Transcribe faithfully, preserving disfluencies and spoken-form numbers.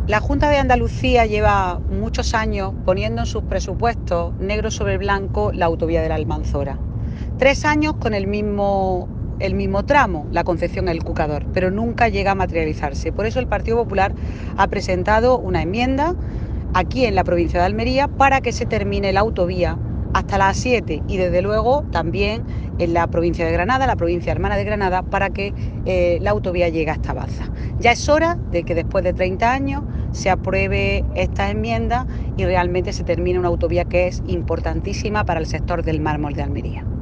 La Junta de Andalucía lleva muchos años poniendo en sus presupuestos negro sobre blanco la autovía de la Almanzora. Tres años con el mismo, el mismo tramo, la Concepción El Cucador, pero nunca llega a materializarse. Por eso el Partido Popular ha presentado una enmienda aquí en la provincia de Almería para que se termine la autovía hasta las siete y desde luego también en la provincia de Granada, la provincia hermana de Granada, para que eh, la autovía llegue hasta Baza. Ya es hora de que después de treinta años se apruebe estas enmiendas y realmente se termine una autovía que es importantísima para el sector del mármol de Almería.